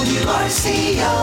WRCO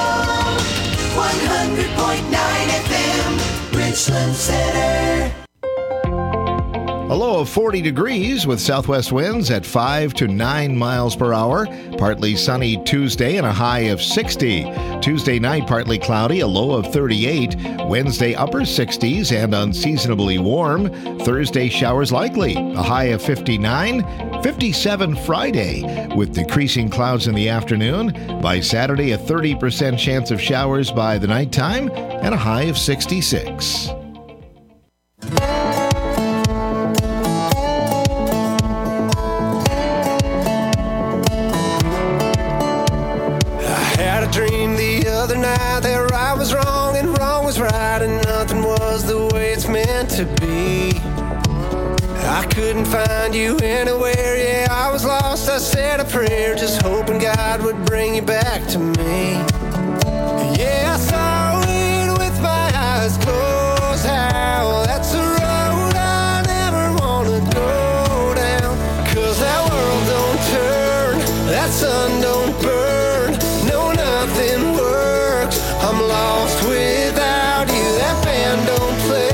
100.9 FM, Richland Center. A low of 40 degrees with southwest winds at 5 to 9 miles per hour. Partly sunny Tuesday and a high of 60. Tuesday night, partly cloudy, a low of 38. Wednesday, upper 60s and unseasonably warm. Thursday, showers likely, a high of 59. 57 Friday with decreasing clouds in the afternoon. By Saturday, a 30% chance of showers by the nighttime and a high of 66. To be, I couldn't find you anywhere. Yeah, I was lost. I said a prayer, just hoping God would bring you back to me. Yeah, I saw it with my eyes closed. How that's a road I never wanna go down. 'Cause that world don't turn, that sun don't burn. No, nothing works. I'm lost without you. That band don't play.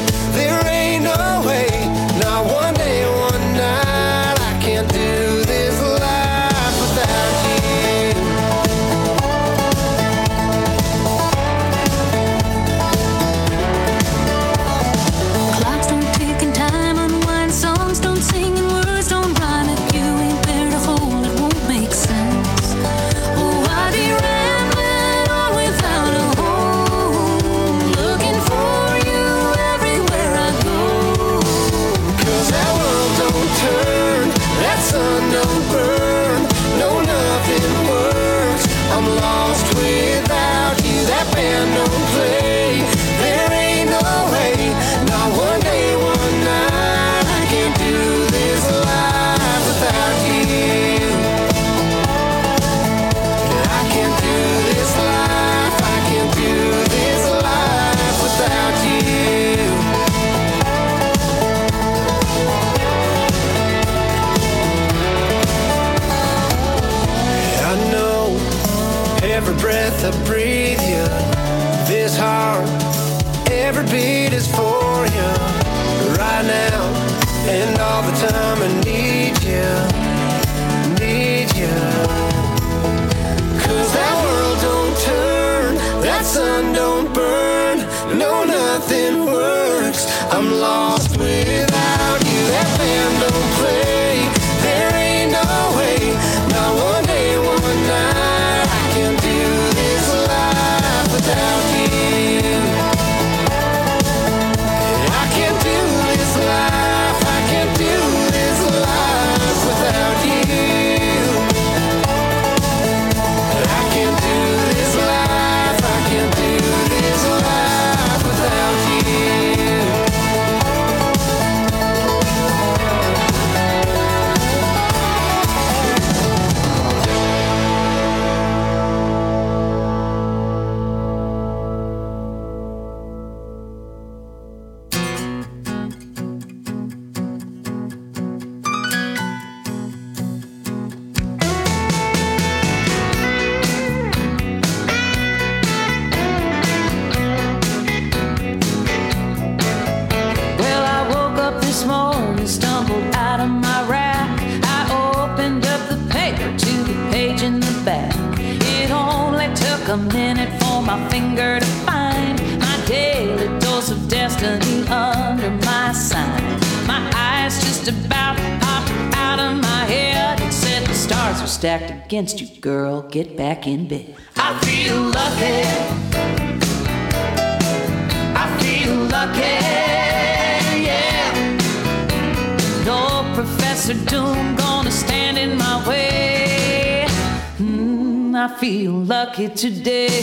I breathe you, this heart, every beat is for you, right now, and all the time I need you, need you. 'Cause that world don't turn, that sun don't burn, no, nothing works, I'm lost without you, that band don't play, there ain't no way, not one day, one night, I can do this life without you. I can't do this life, I can't do this life without you. I can't do this life, I can't do this life without you. A minute for my finger to find my daily dose of destiny under my sign. My eyes just about popped out of my head. It said the stars are stacked against you, girl. Get back in bed. I feel lucky. I feel lucky, yeah. No Professor Doom gonna stand in my way. I feel lucky today.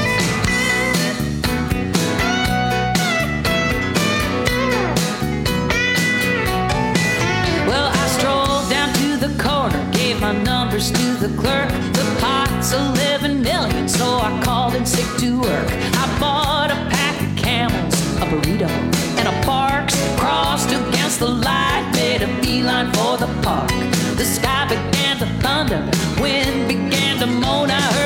Well, I strolled down to the corner, gave my numbers to the clerk. The pot's 11 million, so I called in sick to work. I bought a pack of Camels, a burrito, and a Barks. Crossed against the light, made a beeline for the park. The sky began to thunder, wind began to moan. I heard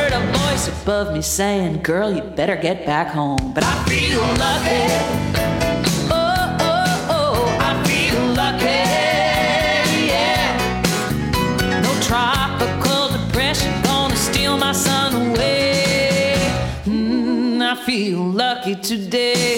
above me saying, girl, you better get back home. But I feel lucky. Oh, oh, oh, I feel lucky. Yeah. No tropical depression gonna steal my sun away. I feel lucky today.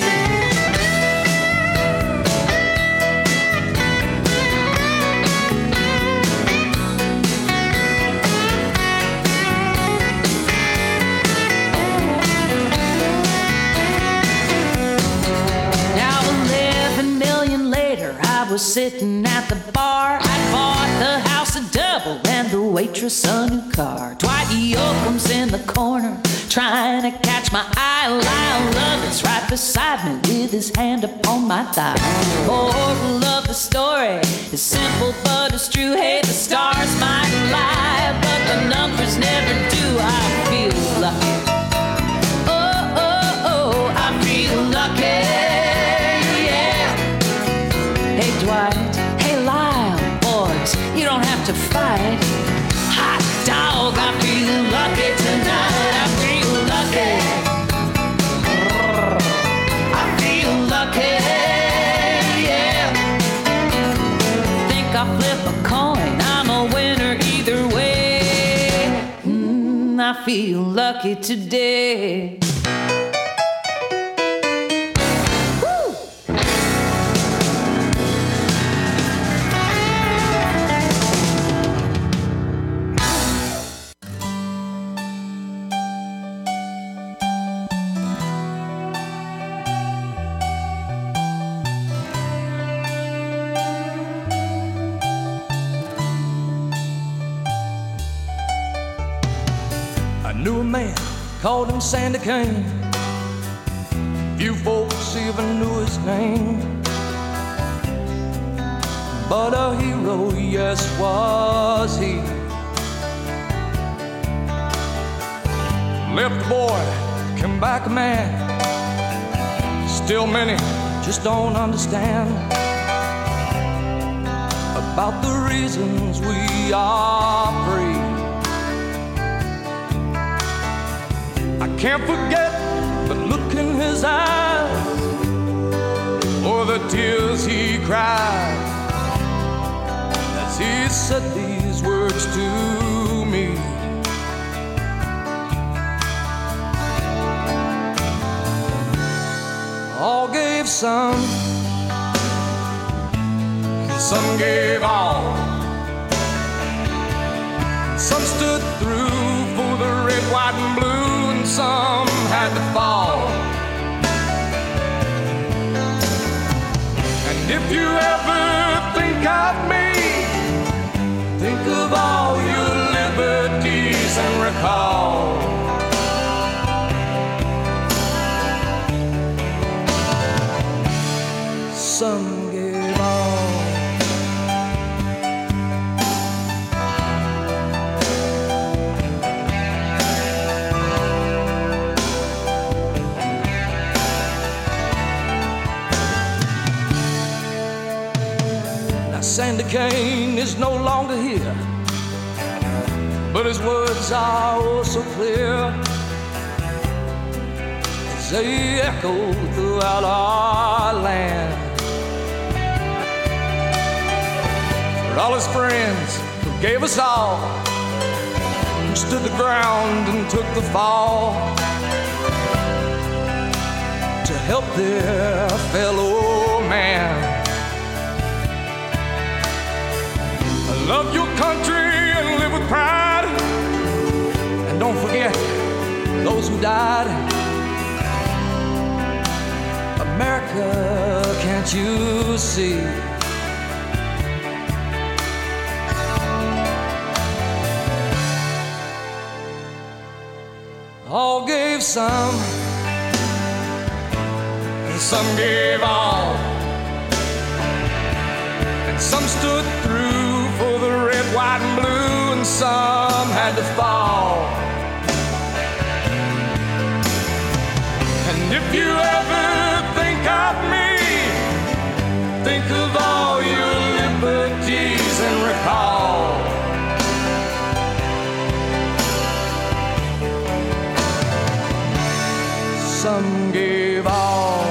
I was sitting at the bar. I bought the house a double and the waitress a new car. Dwight Yoakam's in the corner trying to catch my eye. Lyle Lovett's right beside me with his hand upon my thigh. Moral of the story is simple but it's true. Hey, the stars might lie, but the numbers never do. I feel lucky. Oh, oh, oh, I feel lucky. Dwight, hey Lyle, boys, you don't have to fight. Hot dog, I feel lucky tonight. I feel lucky. I feel lucky, yeah. Think I flip a coin, I'm a winner either way. I feel lucky today. Knew a man, called him Sandy Kane. Few folks even knew his name, but a hero, yes, was he. Left a boy, came back a man. Still many just don't understand about the reasons we are free. I can't forget the look in his eyes or the tears he cried as he said these words to me. All gave some, and some gave all. Some stood through for the red, white, and blue, and some had to fall. And if you ever think of me, think of all your liberties and recall some gave all. Sandy Kane is no longer here, but his words are oh so clear as they echo throughout our land. For all his friends who gave us all, who stood the ground and took the fall to help their fellow man. Love your country and live with pride, and don't forget those who died. America, can't you see? All gave some, and some gave all, and some stood through for the red, white, and blue, and some had to fall. And if you ever think of me, think of all your liberties and recall some gave all.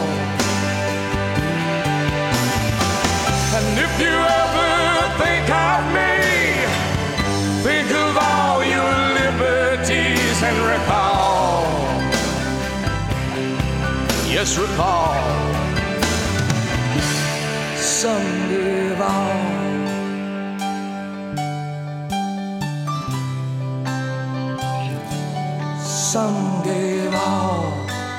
And if you ever think of me, think of all your liberties and recall. Yes, recall. Some gave all. Some gave all.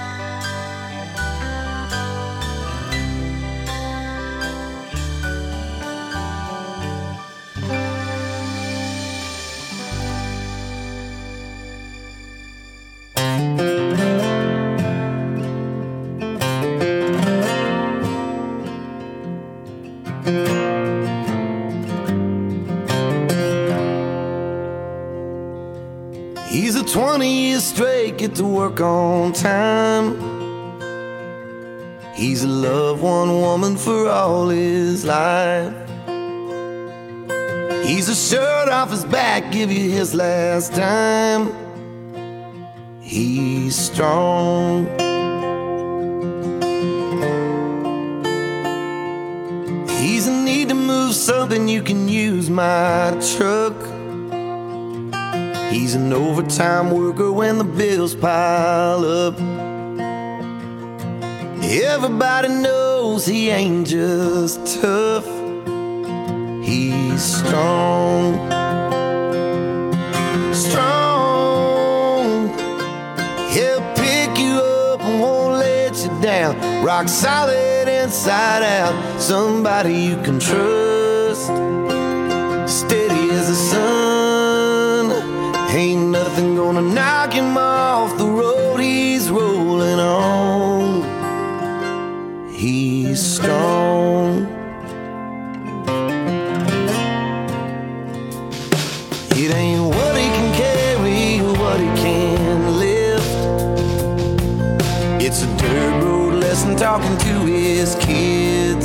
He's a 20 years straight, get to work on time. He's loved one woman for all his life. He's a shirt off his back, give you his last time. He's strong. He's in need to move something, you can use my truck. He's an overtime worker when the bills pile up. Everybody knows he ain't just tough. He's strong. Strong. He'll pick you up and won't let you down. Rock solid inside out. Somebody you can trust. Steady as the sun. Ain't nothing gonna knock him off the road he's rolling on. He's strong. It ain't what he can carry or what he can lift. It's a dirt road lesson talking to his kids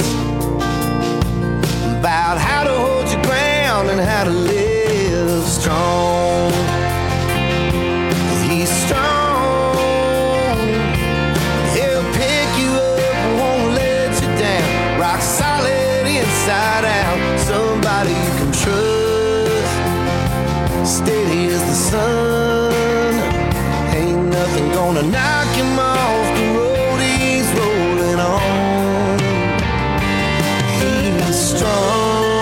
about how to hold your ground and how to live strong. He's strong. He'll pick you up and won't let you down. Rock solid inside out. Somebody you can trust. Steady as the sun. Ain't nothing gonna knock him off the road he's rolling on. He's strong.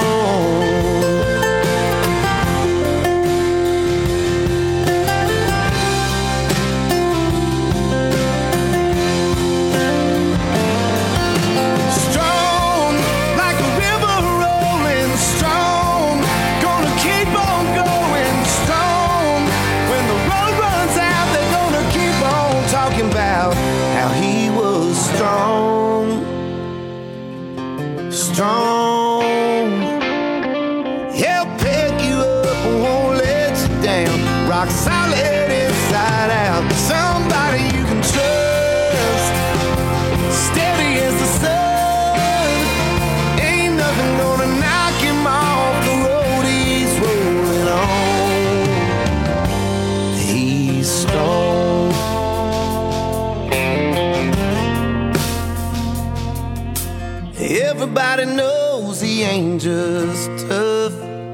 Strong. He'll pick you up and won't let you down. Rock solid inside out. Somebody you can trust. Steady as the sun. Ain't nothing gonna knock him off the road he's rolling on. He's strong. Everybody knows he ain't just tough.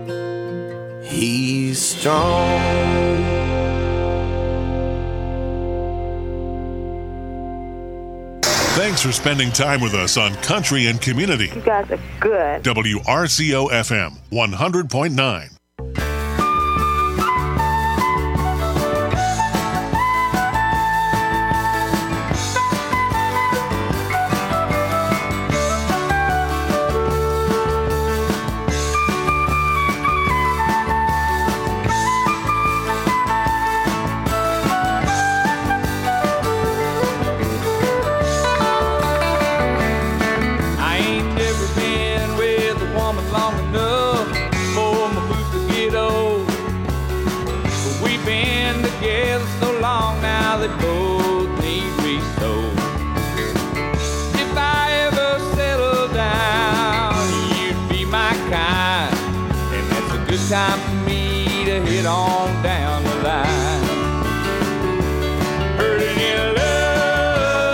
He's strong. Thanks for spending time with us on Country and Community. You guys are good. WRCO FM 100.9. Time for me to head on down the line. Hurting in love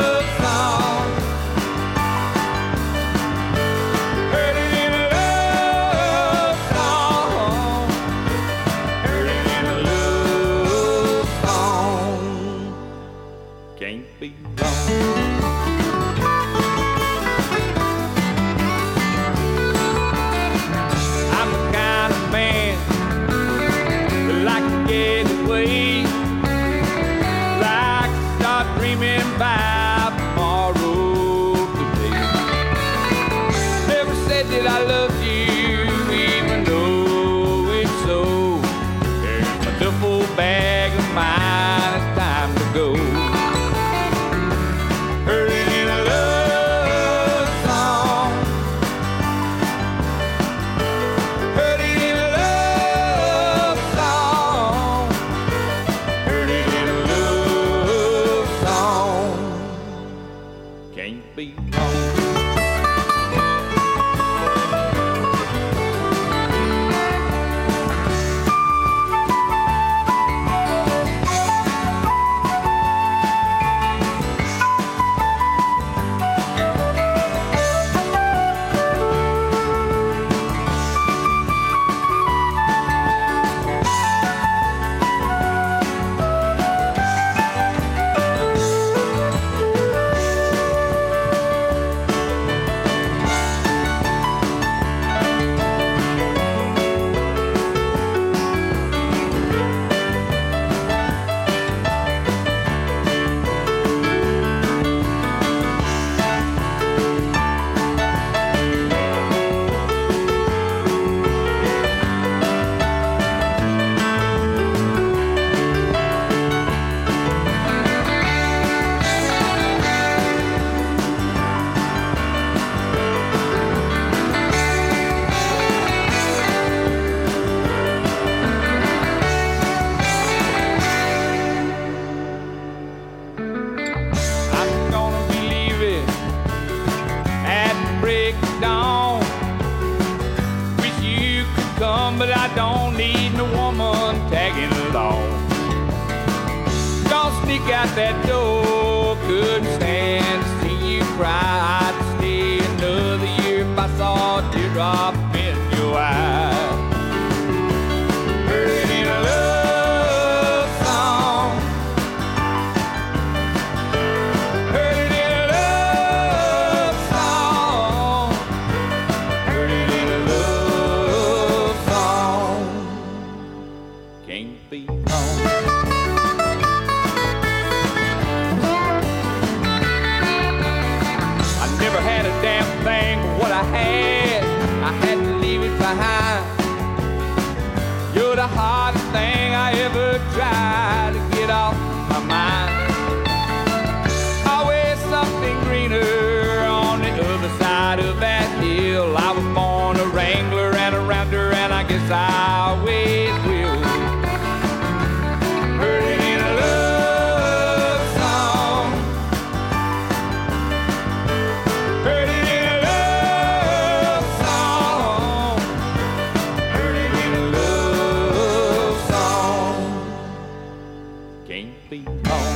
sneak out that door. Couldn't stand to see you cry. I'd stay another year if I saw a teardrop in your eye. Heard it in a love song. Heard it in a love song. Heard it in a love song. Can't be wrong. Never had a damn thing but what I had to leave it behind. You're the hardest thing I ever tried to get off my mind. Always something greener on the other side of that hill. I was born a wrangler and a rounder, and I guess I always will. Heard it in a love song. Heard it in a love song. Heard it in a love song. Can't be wrong.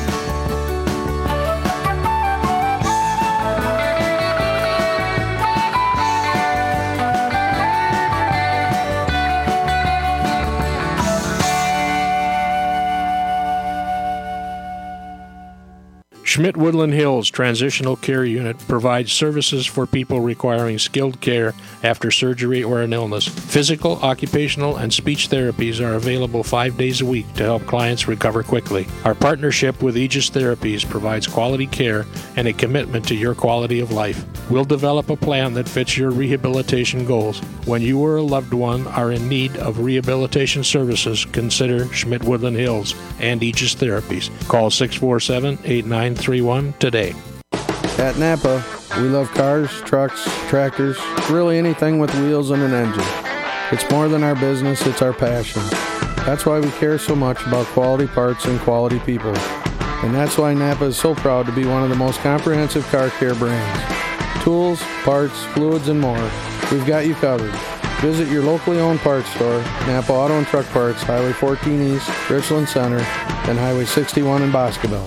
Schmidt Woodland Hills Transitional Care Unit provides services for people requiring skilled care after surgery or an illness. Physical, occupational, and speech therapies are available 5 days a week to help clients recover quickly. Our partnership with Aegis Therapies provides quality care and a commitment to your quality of life. We'll develop a plan that fits your rehabilitation goals. When you or a loved one are in need of rehabilitation services, consider Schmidt Woodland Hills and Aegis Therapies. Call 647-8931 today. At Napa, we love cars, trucks, tractors, really anything with wheels and an engine. It's more than our business, it's our passion. That's why we care so much about quality parts and quality people. And that's why Napa is so proud to be one of the most comprehensive car care brands. Tools, parts, fluids, and more. We've got you covered. Visit your locally owned parts store, Napa Auto and Truck Parts, Highway 14 East, Richland Center, and Highway 61 in Boscoville.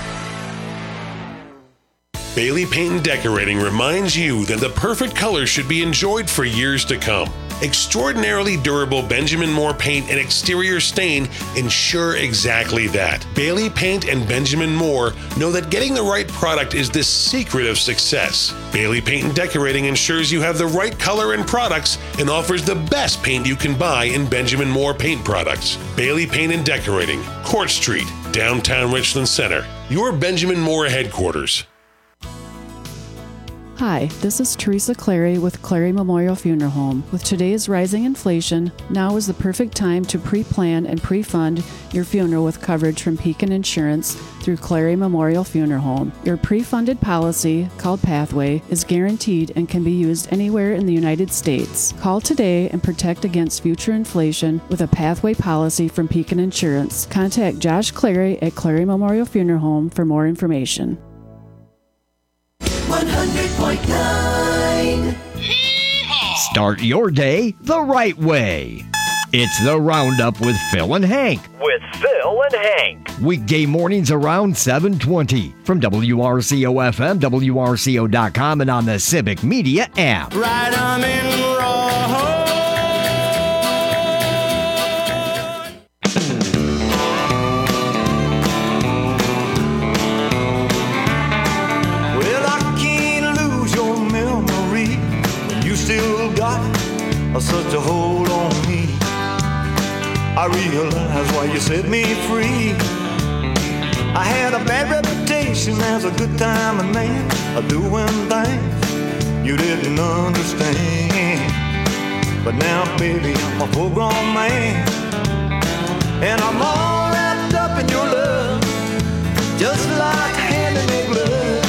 Bailey Paint and Decorating reminds you that the perfect color should be enjoyed for years to come. Extraordinarily durable Benjamin Moore paint and exterior stain ensure exactly that. Bailey Paint and Benjamin Moore know that getting the right product is the secret of success. Bailey Paint and Decorating ensures you have the right color and products and offers the best paint you can buy in Benjamin Moore paint products. Bailey Paint and Decorating, Court Street, downtown Richland Center. Your Benjamin Moore headquarters. Hi, this is Teresa Clary with Clary Memorial Funeral Home. With today's rising inflation, now is the perfect time to pre-plan and pre-fund your funeral with coverage from Pekin Insurance through Clary Memorial Funeral Home. Your pre-funded policy, called Pathway, is guaranteed and can be used anywhere in the United States. Call today and protect against future inflation with a Pathway policy from Pekin Insurance. Contact Josh Clary at Clary Memorial Funeral Home for more information. 100.9. Start your day the right way. It's the Roundup with Phil and Hank. With Phil and Hank. Weekday mornings around 7:20 from WRCO-FM, WRCO.com, and on the Civic Media app. Right arm in raw. Such a hold on me. I realize why you set me free. I had a bad reputation as a good time man, doing things you didn't understand. But now, baby, I'm a full-grown man, and I'm all wrapped up in your love, just like hand in glove.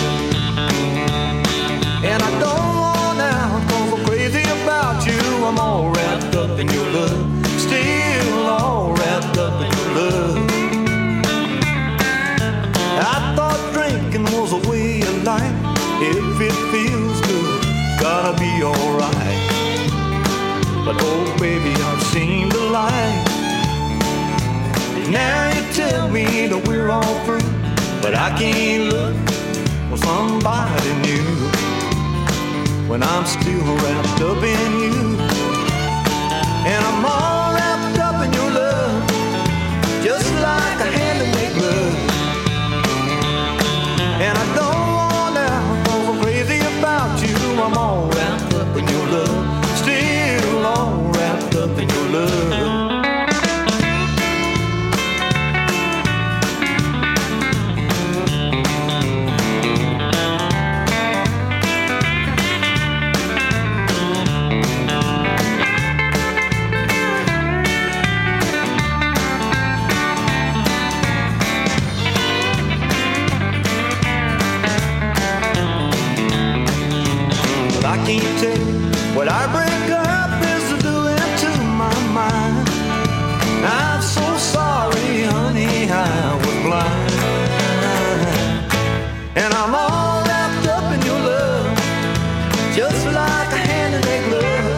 And I don't want out 'cause I'm crazy about you. I'm all wrapped up in your love, still all wrapped up in your love. I thought drinking was a way of life. If it feels good, it's gotta be alright. But oh baby, I've seen the light. Now you tell me that we're all through. but I can't look for somebody new when I'm still wrapped up in you. And I'm all wrapped up in your love, just like a hand to make love. And I don't wanna go crazy about you. I'm all wrapped up in your love, still all wrapped up in your love. I can't tell what our breakup is doing to my mind. I'm so sorry, honey, I was blind. And I'm all wrapped up in your love, just like a hand in a glove.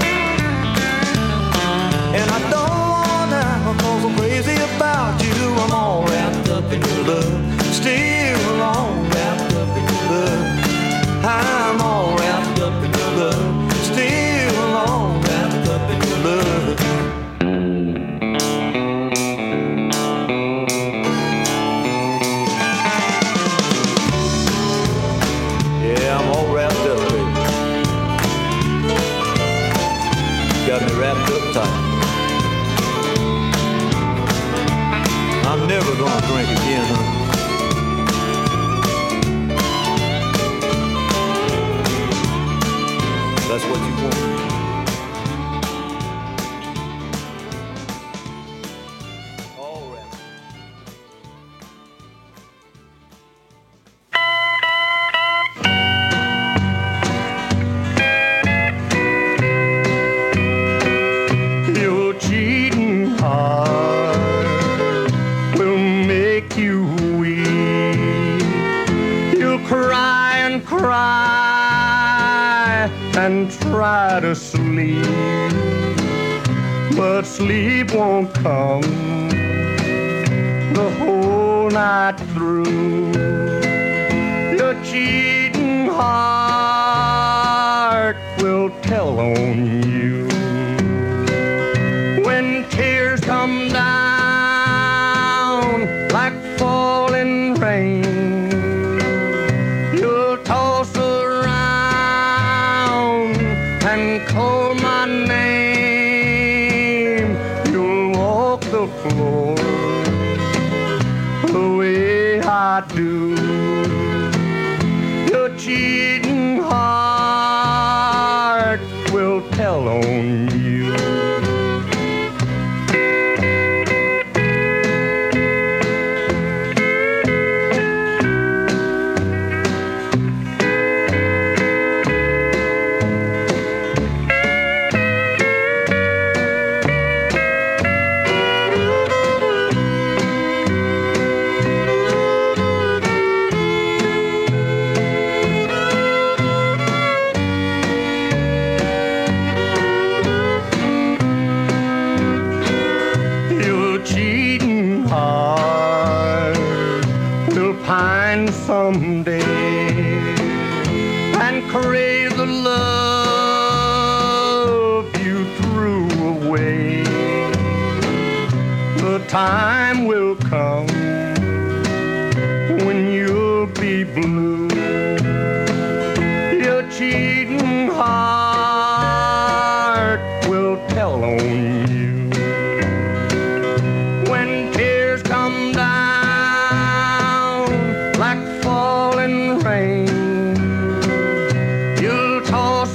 And I don't wanna go so crazy about you. I'm all wrapped up in your love, still all wrapped up in your love. I'm all wrapped up in your love, still all wrapped up in your love. Yeah, I'm all wrapped up, baby. Got me wrapped up tight. I'm never gonna drink again, honey. That's what you want. All right. Your cheating heart will make you weep. You'll cry and cry and try to sleep, but sleep won't come the whole night through. Your cheating heart will tell on you when tears come down like falling rain. You'll toss around and call my name. You'll walk the floor the way I do. Your cheating heart will tell on you. Someday and crave the love you threw away. The time will come when you'll be blue. Your cheating heart will tell on you when tears come down like falling rain. You'll toss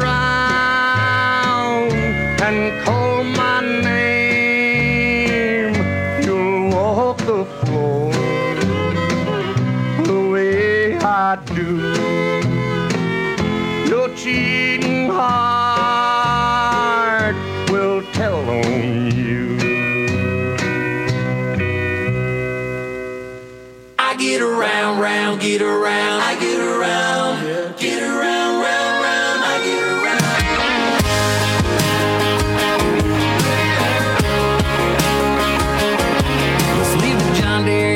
around and call my name. You'll walk the floor the way I do. Your cheating heart will tell on you. I get around, get around, I get around, get around, round, I get around. Just leave the John Deere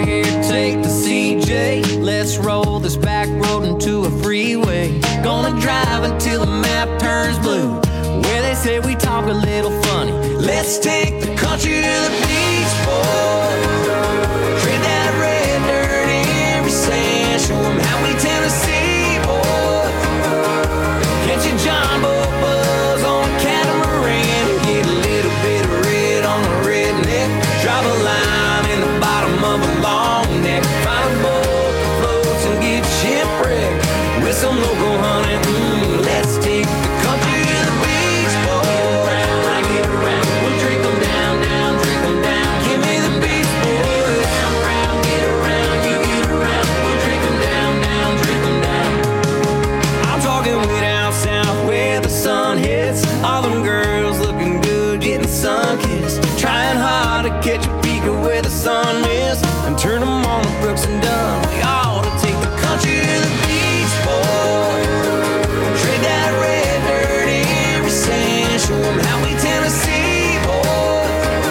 Drop a line in the bottom of a long neck. Find a boat that floats and get shipwrecked with some local honey. Let's take the country to the beach, boy. I get around, we'll drink them down, down, drink them down. Give me the beach, boy. Round, round, get around, you get around. We'll drink them down, down, drink them down. I'm talking way down south where the sun hits. All them girls looking good, getting sun-kissed. Trying hard to catch a peek of where the sun missed and turn them on to Brooks and Dunn. We ought to take the country to the beach, boy. Trade that red dirt every sand. Show them how we Tennessee, boy.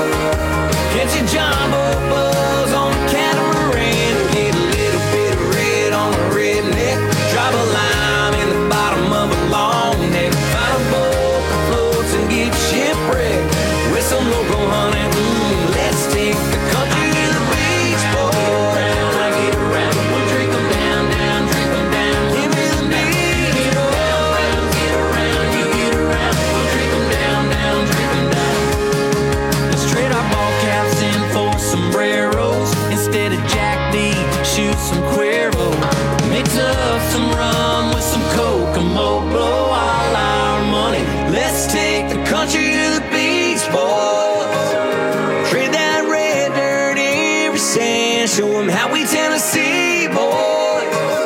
Catch a jumbo buzz on the catamaran. Get a little bit of red on a redneck. Drop a lime in the bottom of a long neck. Find a boat that floats and get shipwrecked with some local honey. Let's take the country to the beach, boy. I get around, we'll drink them down, down, drink them down. Give me the beach, boy. Get around, you get around. We'll drink them down, down, drink them down. Let's trade our ball caps in for sombreros. Instead of Jack D, shoot some Cuervo. Mix up some rum with some Kokomo. Blow all our money. Let's take the country to the beach, boy. Trade that red dirt every sand. Show them how we Tennessee, boy.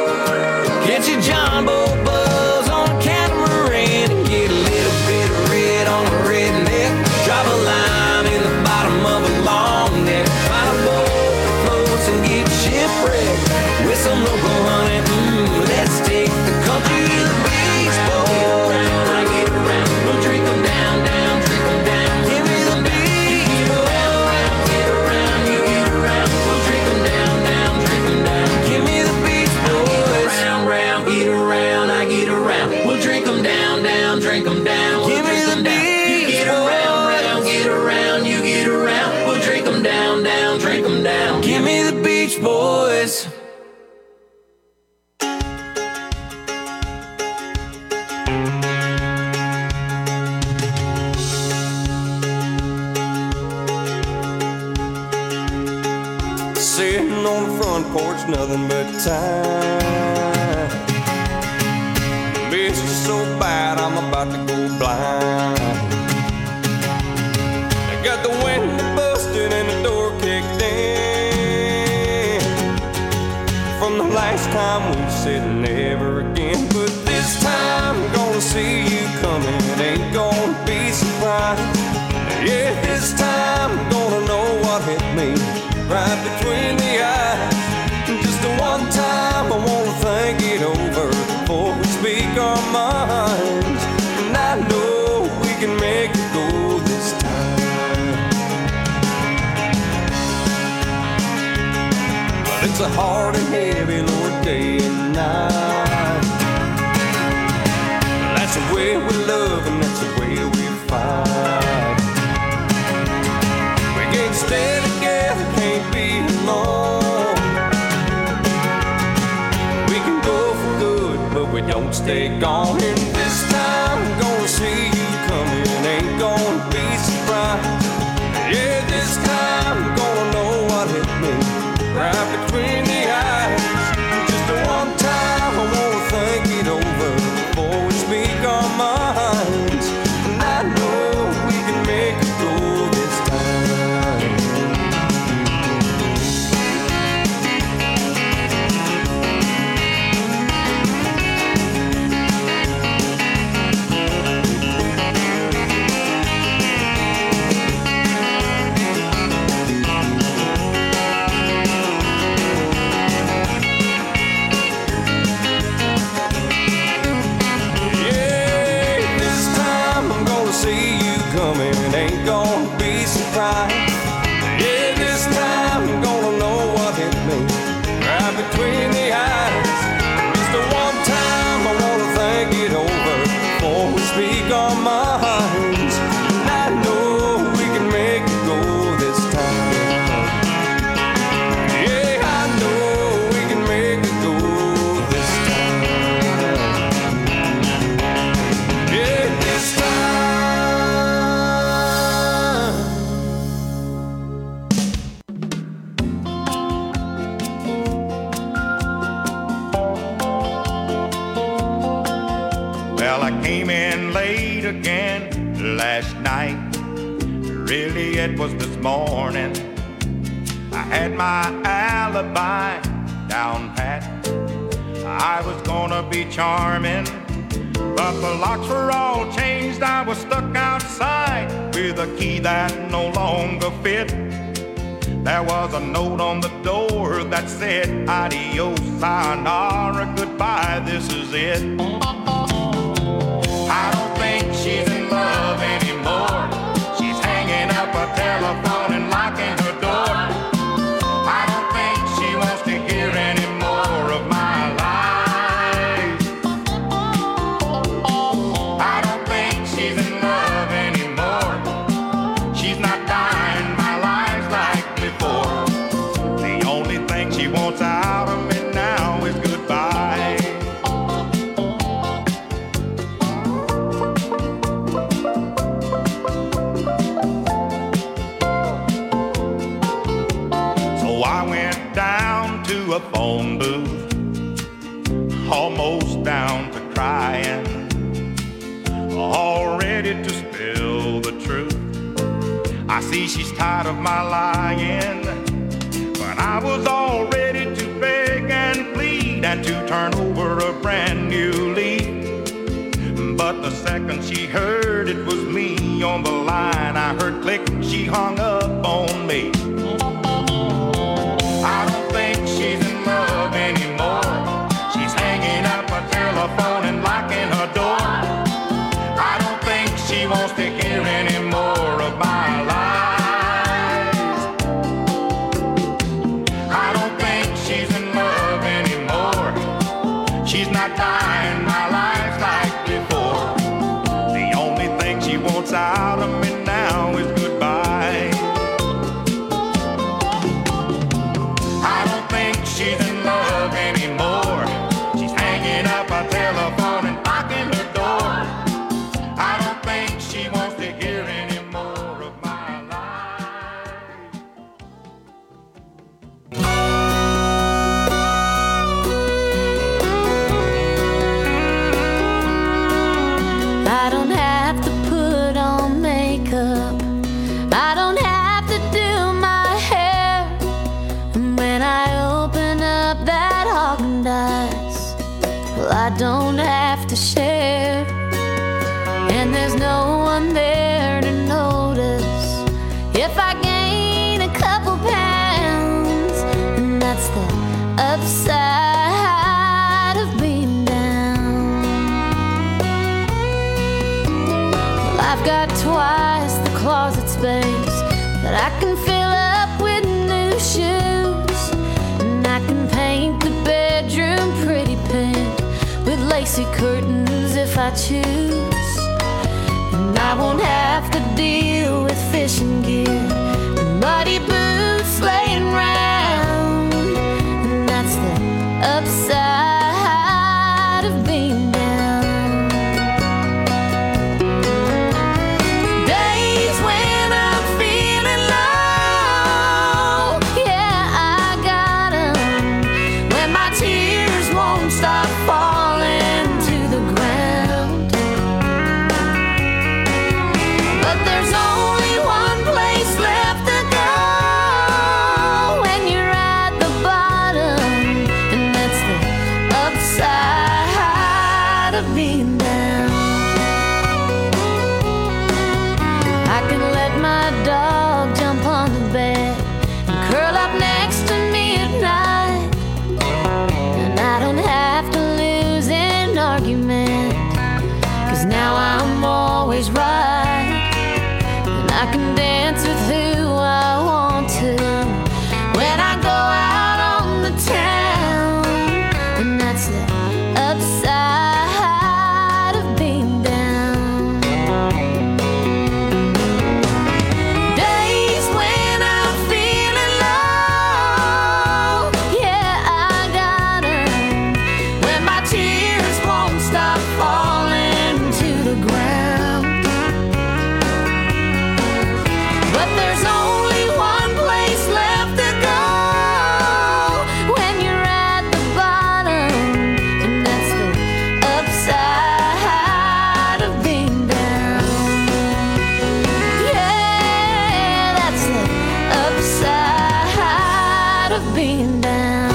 Catch a jumbo buzz on a catamaran and get a little bit of red on a redneck. Drop a lime in the bottom of a long neck. Find a boat that floats and get shipwrecked with some local honey. Let's take the country to the beach, boy. I get around, we'll drink them down, down, drink them down. Give me the beach, boy. Get around, you get around. We'll drink them down, down, drink them down. Give me the beach, boys. Round, round, get around, I get around. We'll drink them down, down, drink them down. Give me the beach, get around, round, get around, you get around. We'll drink them down, down, drink them down. Give me the beach, boys. Sitting on the front porch, nothing but time. Bitch is so bad, I'm about to go blind. I got the window busted and the door kicked in. From the last time we said never again, but this time I'm gonna see you coming. Ain't gonna be surprised. Yeah, this time I'm gonna know what hit me right between the eyes. Just the one time I wanna think it over before we speak our minds. And I know we can make it go this time. But it's a hard and heavy, Lord, day and night. That's the way we love and that's the way we fight. We can't stay together, can't be alone. We can go for good, but we don't stay gone. And this time I'm gonna see you coming, ain't gonna be surprised. Yeah, this time I'm gonna know what hit me right between the eyes. Just the one time I wanna think it over before we speak our minds. And I know we can make it go this time. last night. Really, it was this morning. I had my alibi down pat. I was gonna be charming, but the locks were all changed. I was stuck outside with a key that no longer fit. There was a note on the door that said, adios, sayonara, goodbye, this is it. I don't think she's in love anymore. She's hanging up a telephone and locking her door. I don't think she wants to hear any more of my lies. I don't think she's in love anymore. She's not dying my life like before. The only thing she wants out of me now is goodbye. So I went down to a phone booth, almost down to crying, all ready to spill the truth. I see she's tired of my lying, but I was all ready to beg and plead and to turn over a brand new leaf. But the second she heard it was me on the line, I heard click, she hung up on me. I don't think she's in love anymore. She's hanging up a telephone and locking her door. I don't think she wants to hear any more of my lies. I don't think she's in love anymore. She's not dying my life like before. The only thing she wants out of me now is goodbye. I don't think she's in love anymore. She's hanging up a telephone and locking her door. I don't think she wants to hear any more of my life. I don't have to put on makeup. I don't have to do my hair. And when I open up that Haagen-Dazs, well, I don't have to share. And there's no one there to notice if I gain a couple pounds. And that's the upside of being down. Well, I've got twice the closet space that I can fill up with new shoes. And I can paint the bedroom pretty pink with lacy curtains if I choose. And I won't have to deal with fishing gear and muddy boots laying round. And that's the upside of being down. Days when I'm feeling low, yeah, I got 'em. When my tears won't stop falling to the ground. But there's only one place left to go when you're at the bottom, and that's the upside of being down. I can let my dog jump on the bed and curl up next to me at night. And I don't have to lose an argument, 'cause now I'm always right. And I can dance with who I want to when I go out on the town. And that's the upside of being down. Days when I'm feeling low, yeah, I got 'em. When my tears won't stop falling to the ground. and down.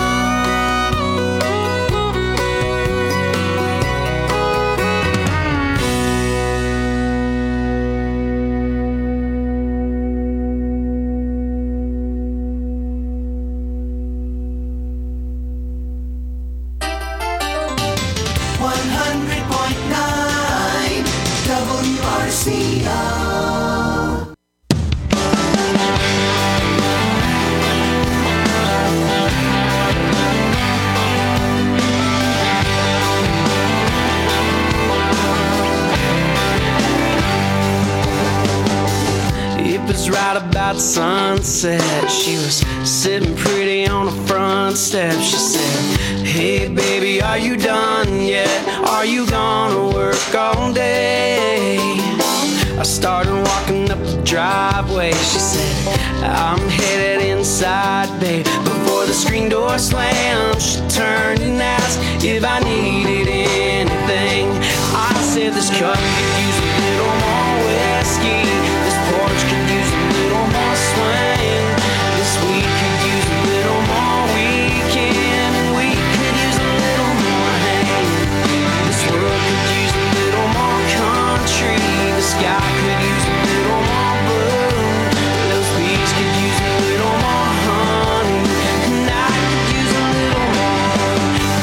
Right about sunset, she was sitting pretty on the front step. She said, hey baby, are you done yet? Are you gonna work all day? I started walking up the driveway. She said, I'm headed inside, babe. Before the screen door slammed, she turned and asked if I needed anything. I said, this cup could use a little more whiskey. This porch could use a little more swing. This week could use a little more weekend. And we could use a little more hang. This world could use a little more country. The sky could use a little more blue. Those bees could use a little more honey. And I could use a little more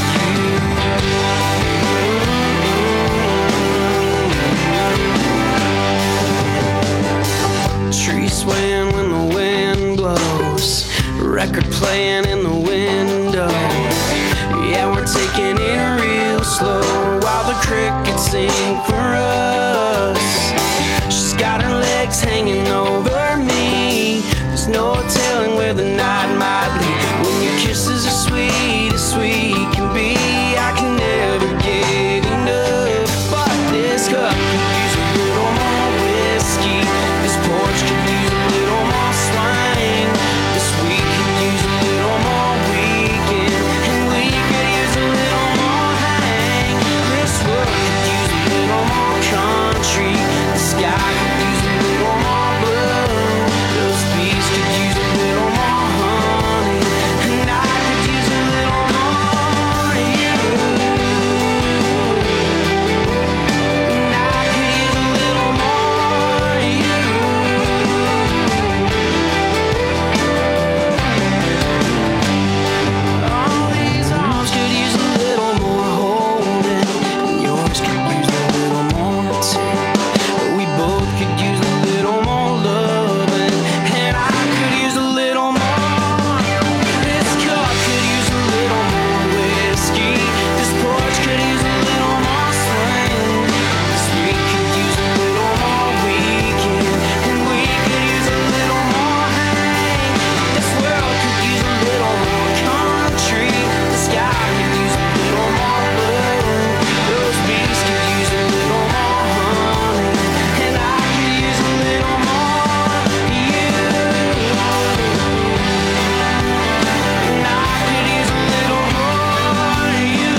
you. Tree swaying when the wind blows. Record playing in the window. Yeah, we're taking it real slow while the crickets sing for us. She's got her legs hanging over me. There's no telling where the night might lead. When your kisses are sweet as sweet can be, I can never get enough. But this cup could use a little more whiskey. This porch could use a little more swing. This week could use a little more weekend. And we could use a little more hang. This world could use a little more country. The sky could use a little more blue. Those bees could use a little more honey. And I could use a little more you. And I could use a little more you. All these arms could use a little more holding. And yours could use a little more too. We both could use a little more loving. And I could use a little more. This cup could use a little more whiskey. This porch could use a little more swing. This week could use a little more weekend. And we could use a little more hang. This world could use a little more country. The sky could use a little more blue. Those bees could use a little more honey. And I could use a little more you. And I could use a little more you.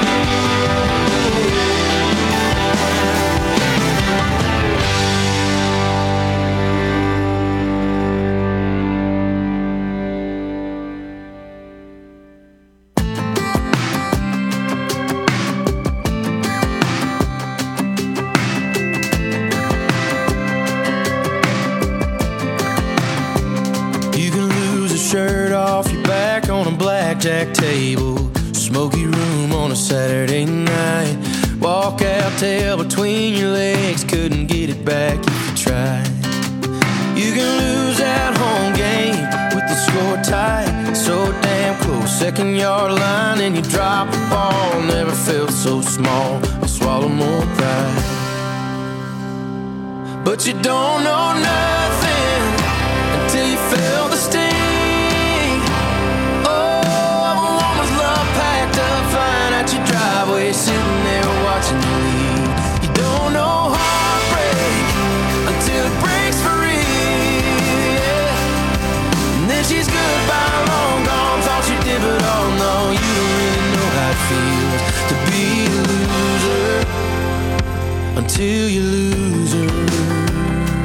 You can lose a shirt off your back on a blackjack table. Smoky room on a Saturday night. Walk out, tail between your legs. Couldn't get it back if you tried. You can lose that home game with the score tight. So damn close, second yard line, and you drop the ball. Never felt so small. I swallow more pride. But you don't know nothing until you feel the sting. Oh, of a woman's love packed up, flying out your driveway, sitting there watching you leave. You don't know heartbreak until it breaks for real, yeah. And then she's goodbye, long gone, thought you did, but oh no, you don't really know how it feels to be a loser until you lose her.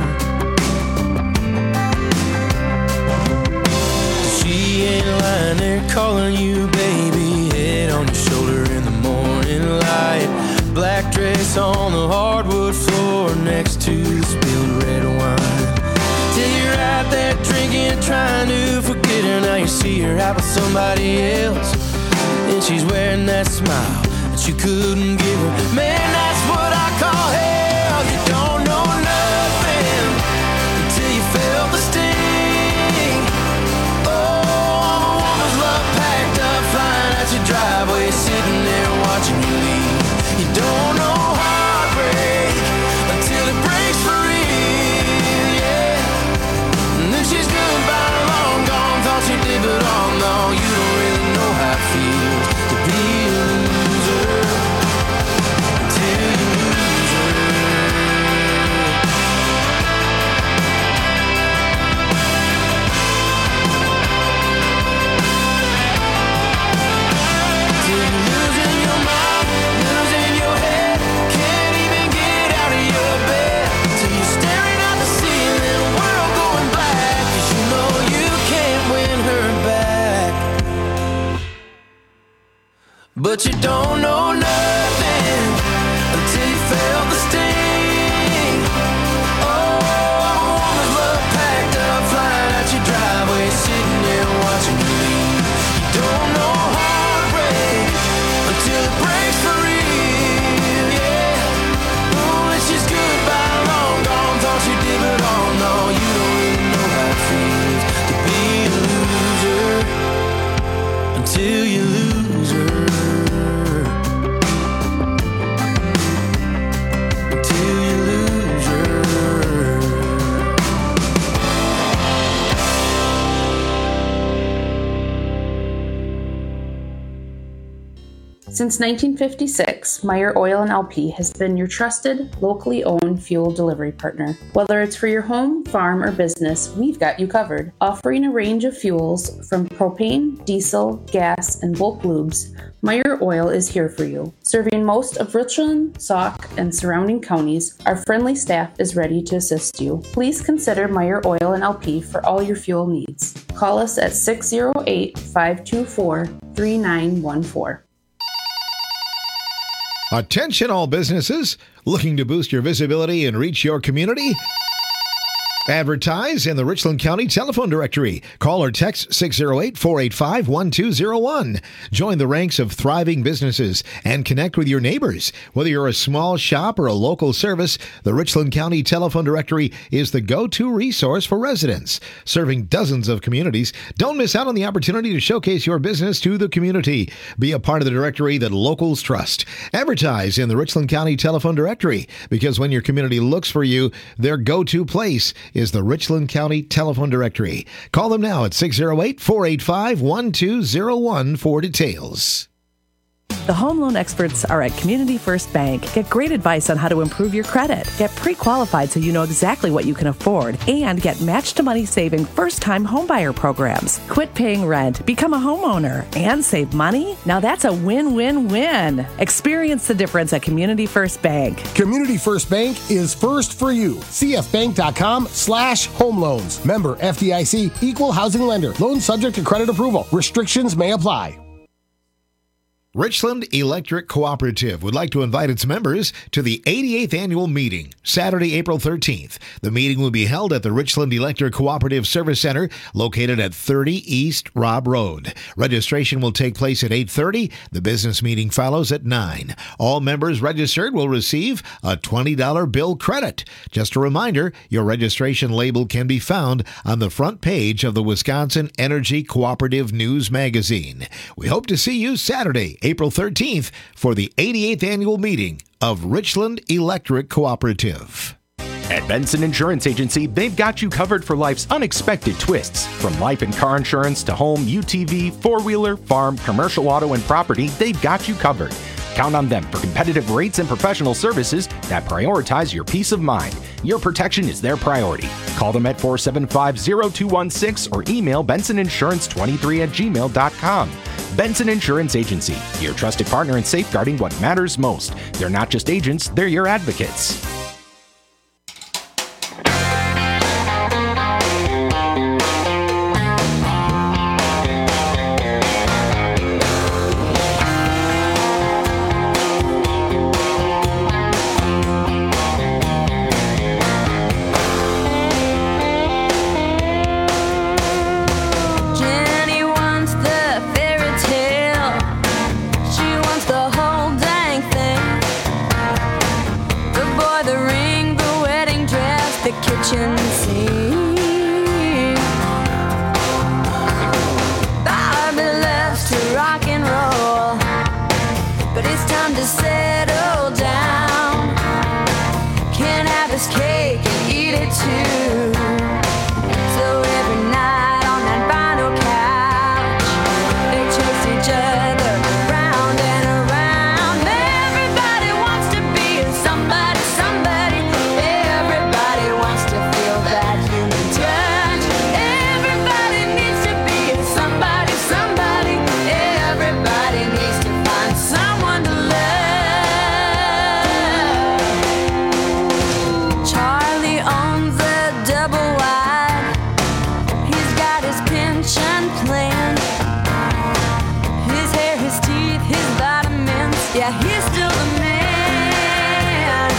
She ain't lying there hear calling you, baby. Head on your shoulder in the morning light. Black dress on the hardwood floor next to the spilled red wine. Till you're out there drinking, trying to forget her. Now you see her out with somebody else, and she's wearing that smile that you couldn't give her. Man, that's what I call hell. You don't know nothing until you feel the sting. Oh, I'm a woman's love packed up, flying out your driveway, sitting there watching you leave. You don't know heartbreak until it breaks for real, yeah. And then she's goodbye, long gone, thought she did, but oh no, you don't really know how it feels to be a loser until you lose her. Till you're losing your mind, losing your head, can't even get out of your bed. Till you're staring at the ceiling, world going black, 'cause you know you can't win her back. But you don't know nothing until you feel the sting. Oh, I'm a woman's love packed up, flying out your driveway, sitting there watching you leave. You don't know heartbreak until it breaks for real, yeah. Oh, it's just goodbye, long gone, thought you did, but oh no, you don't really know how it feels to be a loser until you lose her. Until you lose her. Since 1956, Meyer Oil and LP has been your trusted, locally owned fuel delivery partner. Whether it's for your home, farm, or business, we've got you covered. Offering a range of fuels from propane, diesel, gas, and bulk lubes, Meyer Oil is here for you. Serving most of Richland, Sauk, and surrounding counties, our friendly staff is ready to assist you. Please consider Meyer Oil and LP for all your fuel needs. Call us at 608-524-3914. Attention all businesses looking to boost your visibility and reach your community. Advertise in the Richland County Telephone Directory. Call or text 608-485-1201. Join the ranks of thriving businesses and connect with your neighbors. Whether you're a small shop or a local service, the Richland County Telephone Directory is the go-to resource for residents. Serving dozens of communities, don't miss out on the opportunity to showcase your business to the community. Be a part of the directory that locals trust. Advertise in the Richland County Telephone Directory, because when your community looks for you, their go-to place is the Richland County Telephone Directory. Call them now at 608-485-1201 for details. The home loan experts are at Community First Bank. Get great advice on how to improve your credit. Get pre-qualified so you know exactly what you can afford. And get match-to-money saving first-time homebuyer programs. Quit paying rent, become a homeowner, and save money? Now that's a win-win-win. Experience the difference at Community First Bank. Community First Bank is first for you. CFbank.com/home loans. Member FDIC, equal housing lender. Loan subject to credit approval. Restrictions may apply. Richland Electric Cooperative would like to invite its members to the 88th annual meeting, Saturday, April 13th. The meeting will be held at the Richland Electric Cooperative Service Center, located at 30 East Robb Road. Registration will take place at 8:30. The business meeting follows at 9. All members registered will receive a $20 bill credit. Just a reminder, your registration label can be found on the front page of the Wisconsin Energy Cooperative News magazine. We hope to see you Saturday, April 13th, for the 88th annual meeting of Richland Electric Cooperative. At Benson Insurance Agency, they've got you covered for life's unexpected twists. From life and car insurance to home, UTV, four-wheeler, farm, commercial auto, and property, they've got you covered. Count on them for competitive rates and professional services that prioritize your peace of mind. Your protection is their priority. Call them at 475-0216 or email bensoninsurance23@gmail.com. Benson Insurance Agency, your trusted partner in safeguarding what matters most. They're not just agents, they're your advocates. kitchen sink. Bobby loves to rock and roll, but it's time to settle down. Can't have his cake and eat it too. So every night on that vinyl couch, they chase each other round and around. Everybody wants to be somebody, somebody. Everybody wants to feel that human touch. Everybody needs to be somebody, somebody. Everybody needs to find someone to love. Charlie owns a double wide. He's got his pension plan. His hair, his teeth, his vitamins. Yeah, he's still the man.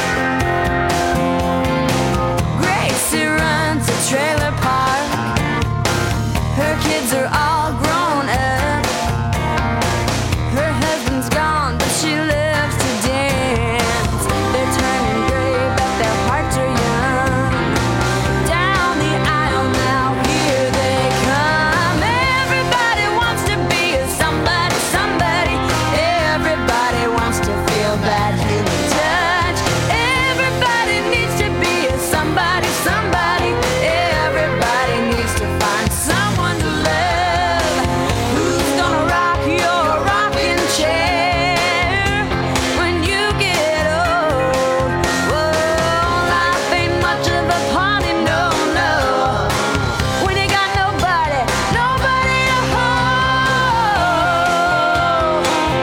Gracie runs a trailer park. Her kids are all grown up. Her husband's gone, but she loves to dance. They're turning gray, but their hearts are young. Down the aisle now, here they come. Everybody wants to be somebody, somebody. Everybody wants to feel that human touch. Everybody needs to be somebody, somebody. Everybody needs to find someone to love. Who's gonna rock your rocking chair when you get old? Whoa, life ain't much of a party, no, no. When you got nobody, nobody to hold.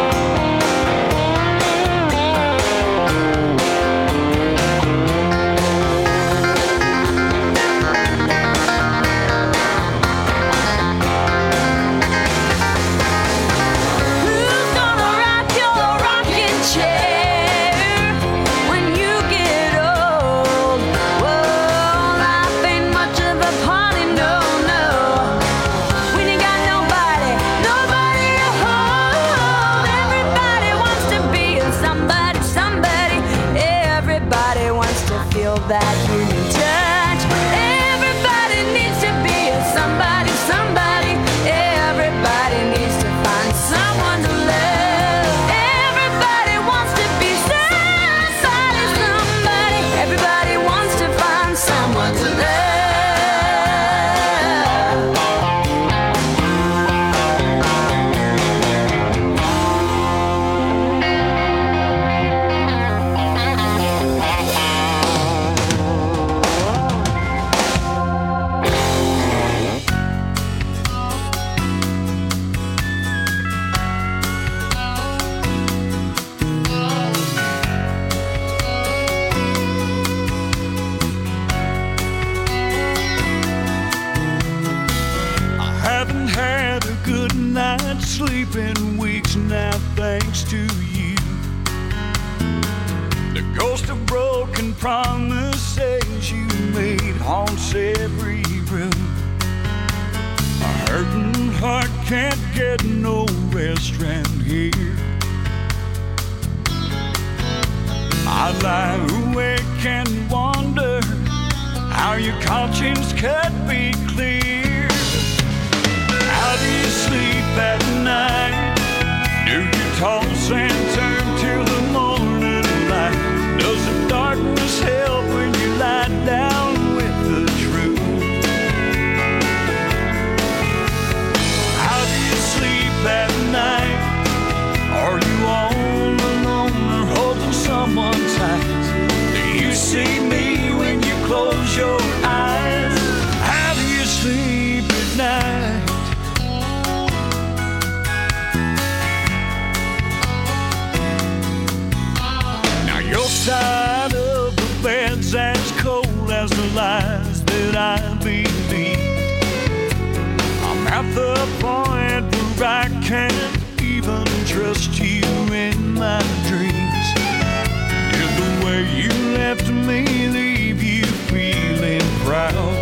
Who's gonna rock your rocking chair when you get old? Whoa, life ain't much of a party, no, no. When you got nobody, nobody to hold. Everybody wants to be somebody, somebody. Everybody wants to feel that human touch. Everybody needs to be somebody, somebody. Everybody needs to find someone to love. Everybody wants to be somebody, somebody. Everybody wants to find someone to love. I haven't had a good night's sleep in weeks now, thanks to you. The ghost of broken promises you made haunts every room. A hurting heart can't get no rest round here. I lie awake and wonder how your conscience could be clear. How do you sleep at night? Do you toss and turn till the morning light? Does the darkness help when you lie down with the truth? How do you sleep at night? Are you all alone or holding someone tight? Do you see me when you close your eyes? How do you sleep at night? Now your side of the bed's as cold as the lies that I believe. I'm at the point where I can't even trust you in my dreams. Did the way you left me leave you feeling proud?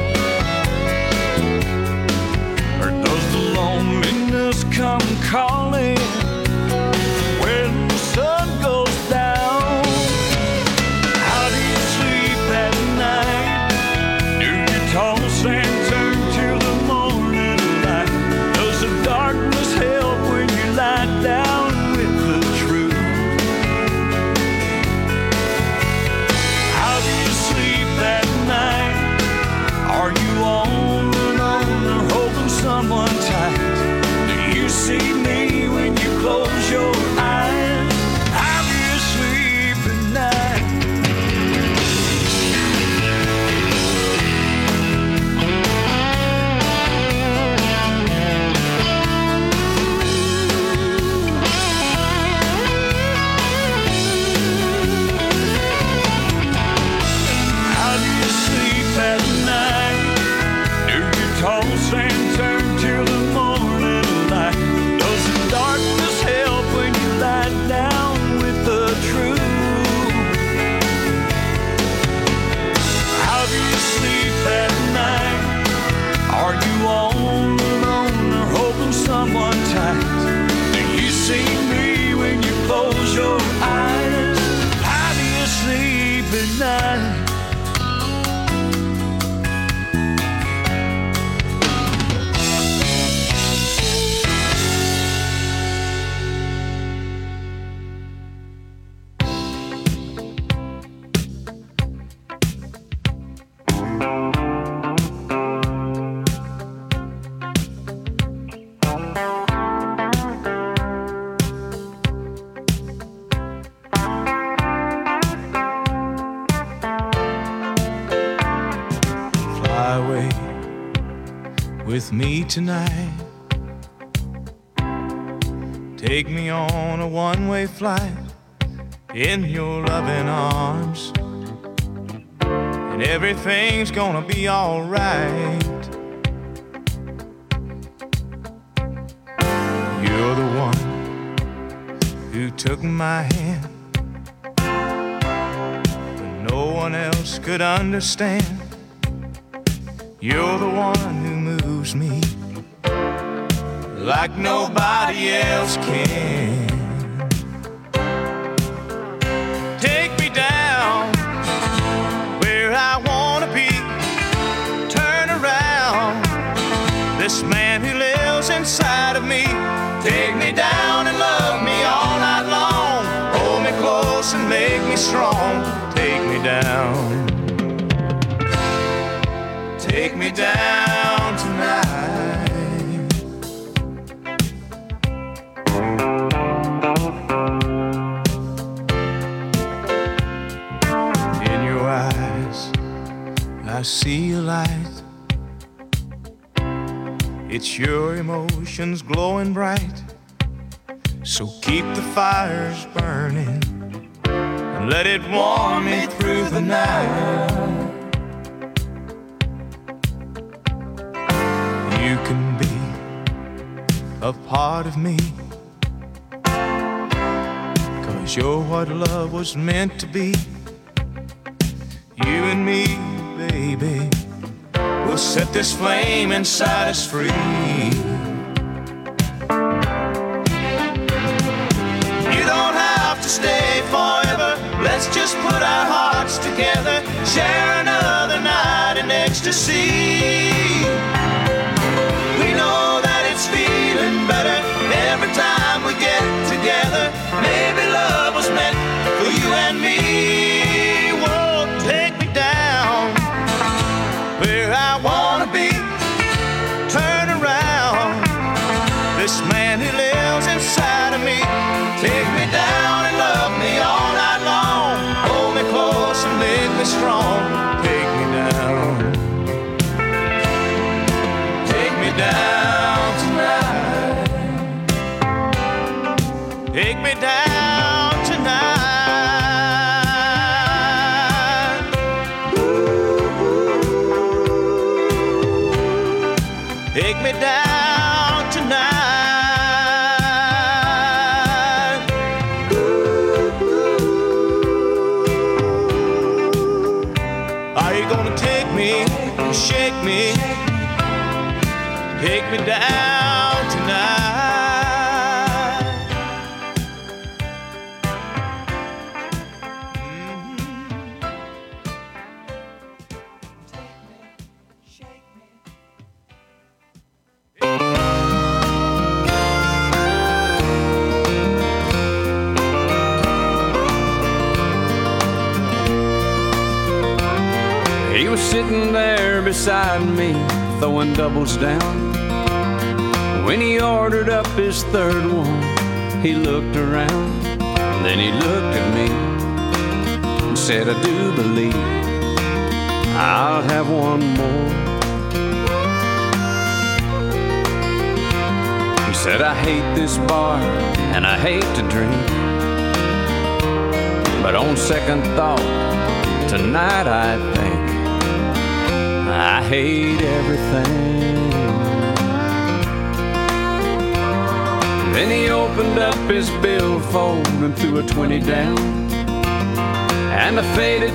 Or does the loneliness come calling when the sun goes down? How do you sleep at night? you see me when you close your eyes? How do you sleep at night? How do you sleep at night? Do you toss and turn till the morning light? Does the darkness help when you lie down with the truth? How do you sleep at night? Are you all alone or holding someone tight? Do you see me when you close your eyes? How do you sleep at night? Fly away with me tonight. Take me on a one-way flight in your loving arms, and everything's gonna be alright. You're the one who took my hand when no one else could understand. You're the one who moves me like nobody else can. Take me down where I wanna be. Turn around this man who lives inside of me. Take me down and love me all night long. Hold me close and make me strong. Take me down. Take me down tonight. In your eyes, I see a light. It's your emotions glowing bright. So keep the fires burning and let it warm me through the night. You can be a part of me, 'cause you're what love was meant to be. You and me, baby, will set this flame inside us free. You don't have to stay forever. Let's just put our hearts together. Share another night in ecstasy. We know that it's feeling better every time we get together. Maybe love was meant for you and me. Whoa, take me down where I wanna be. Turn around this man who lives inside of me. Take me down and love me all night long. Hold me close and make me strong. Take me down. Take me down tonight. Take me down tonight. Take me down tonight. Are you gonna take me, shake me, take me down tonight? He was sitting there beside me, throwing doubles down, When he ordered up his third one, he looked around, then he looked at me and said, I do believe I'll have one more. He said, I hate this bar and I hate to drink, but on second thought, tonight I think I hate everything. Then he opened up his billfold and threw a 20 down and a faded